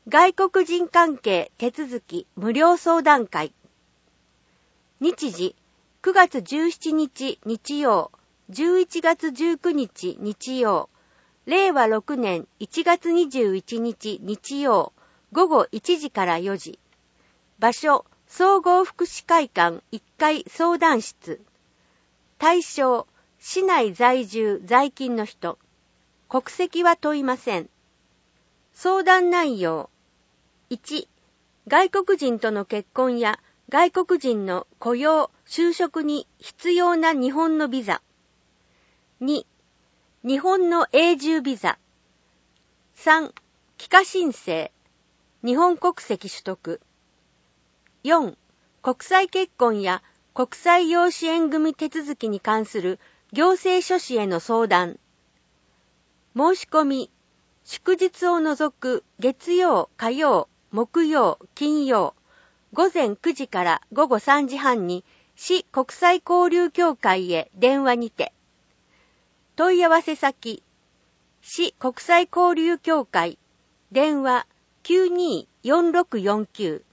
外国人関係手続き無料相談会。日時、9月17日日曜、11月19日日曜、令和6年1月21日日曜、午後1時から4時。場所、総合福祉会館1階相談室。対象、市内在住在勤の人。国籍は問いません。相談内容。1、外国人との結婚や外国人の雇用、就職に必要な日本のビザ。2、日本の永住ビザ。3、帰化申請。日本国籍取得。4、国際結婚や国際養子縁組手続きに関する行政書士への相談。申し込み、祝日を除く月曜、火曜、木曜、金曜、午前9時から午後3時半に市国際交流協会へ電話にて。問い合わせ先、市国際交流協会、電話 924649